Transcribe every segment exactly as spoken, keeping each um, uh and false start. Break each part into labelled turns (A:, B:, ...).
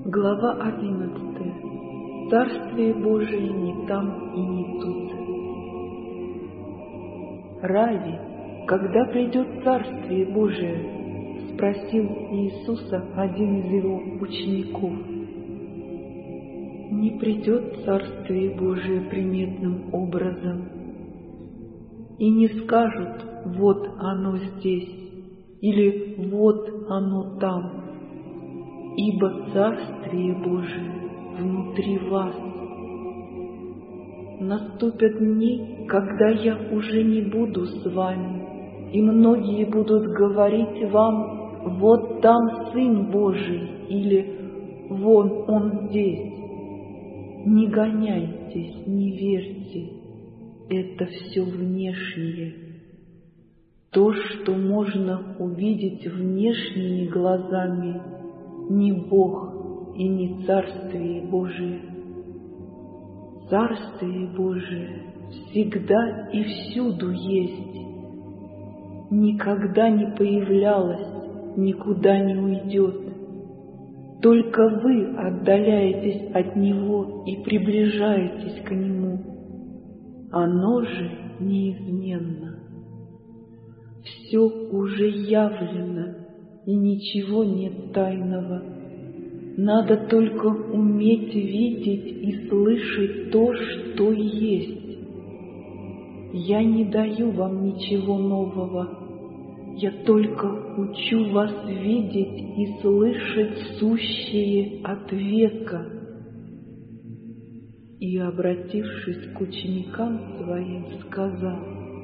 A: Глава одиннадцатая. Царствие Божие не там и не тут. «Рави, когда придет Царствие Божие?» — спросил Иисуса один из его учеников. Не придет Царствие Божие приметным образом, и не скажут «вот оно здесь» или «вот оно там», ибо Царствие Божие внутри вас. Наступят дни, когда я уже не буду с вами, и многие будут говорить вам: «Вот там Сын Божий» или «Вон Он здесь». Не гоняйтесь, не верьте, это все внешнее. То, что можно увидеть внешними глазами, не Бог и не Царствие Божие. Царствие Божие всегда и всюду есть, никогда не появлялось, никуда не уйдет. Только вы отдаляетесь от Него и приближаетесь к Нему. Оно же неизменно. Все уже явлено, и ничего нет тайного. Надо только уметь видеть и слышать то, что есть. Я не даю вам ничего нового. Я только учу вас видеть и слышать сущее от века. И, обратившись к ученикам своим, сказал: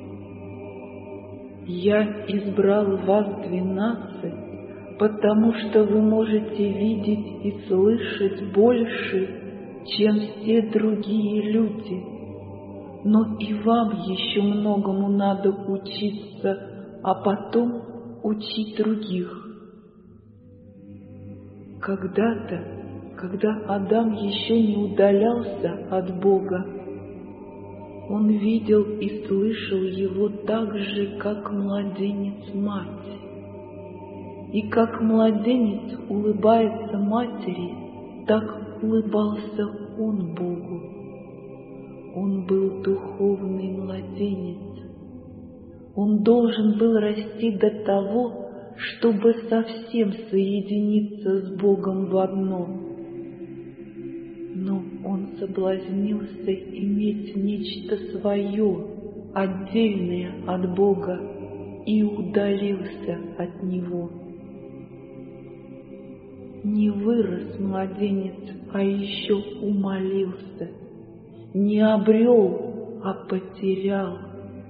A: «Я избрал вас двенадцать, потому что вы можете видеть и слышать больше, чем все другие люди. Но и вам еще многому надо учиться, а потом учить других». Когда-то, когда Адам еще не удалялся от Бога, он видел и слышал Его так же, как младенец мать. И как младенец улыбается матери, так улыбался он Богу. Он был духовный младенец. Он должен был расти до того, чтобы совсем соединиться с Богом в одно. Но он соблазнился иметь нечто свое, отдельное от Бога, и удалился от Него. Не вырос младенец, а еще умолился, не обрел, а потерял.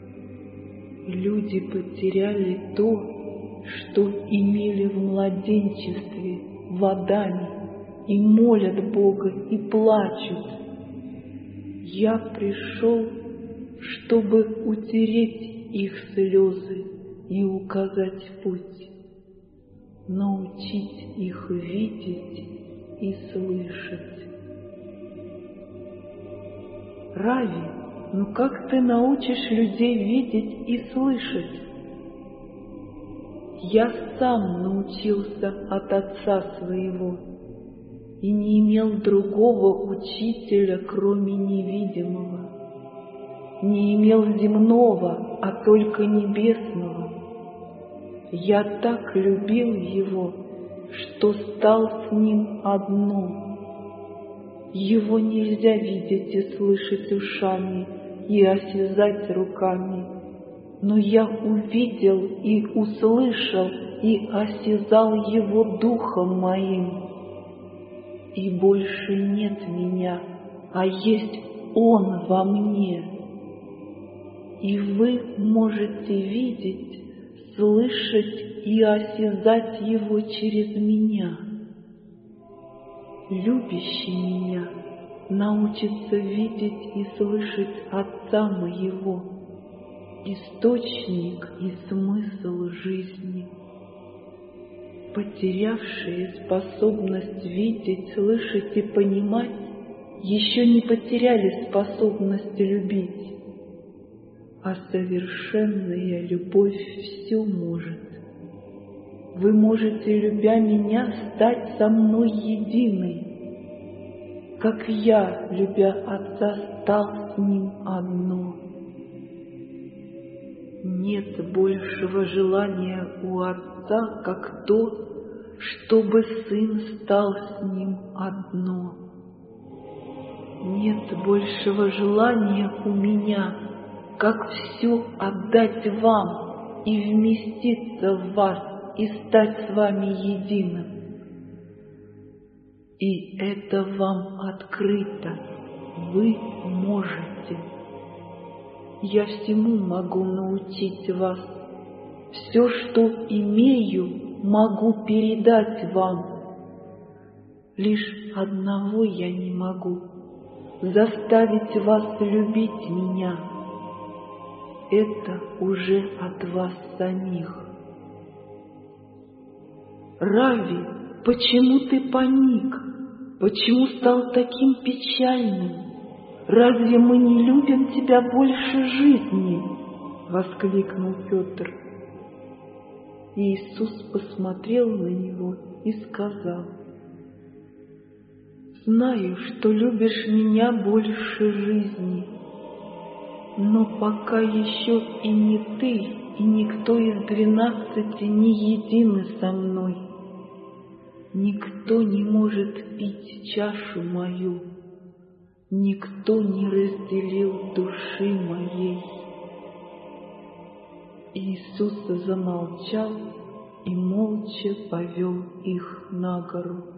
A: Люди потеряли то, что имели в младенчестве, в Адаме, и молят Бога, и плачут. Я пришел, чтобы утереть их слезы и указать путь, научить их видеть и слышать. Рави, ну как ты научишь людей видеть и слышать? Я сам научился от отца своего и не имел другого учителя, кроме невидимого. Не имел земного, а только небесного. Я так любил его, что стал с ним одно. Его нельзя видеть и слышать ушами и осязать руками, но я увидел и услышал и осязал его духом моим. И больше нет меня, а есть Он во мне. И вы можете видеть, слышать и осязать Его через меня. Любящий меня научится видеть и слышать Отца моего, источник и смысл жизни. Потерявшие способность видеть, слышать и понимать еще не потеряли способность любить, а совершенная любовь все может. вы можете, любя меня, стать со мной единой, как я, любя Отца, стал с Ним одно. Нет большего желания у Отца, как то, чтобы Сын стал с Ним одно. Нет большего желания у меня, как все отдать вам и вместиться в вас и стать с вами единым. И это вам открыто, вы можете. Я всему могу научить вас, все, что имею, могу передать вам. Лишь одного я не могу — заставить вас любить меня. Это уже от вас самих. Рави, почему ты паник? Почему стал таким печальным? Разве мы не любим тебя больше жизни? Воскликнул Петр. Иисус посмотрел на него и сказал: знаю, что любишь меня больше жизни, но пока еще и не ты, и никто из двенадцати не едины со мной. Никто не может пить чашу мою, никто не разделил души моей. Иисус замолчал и молча повел их на гору.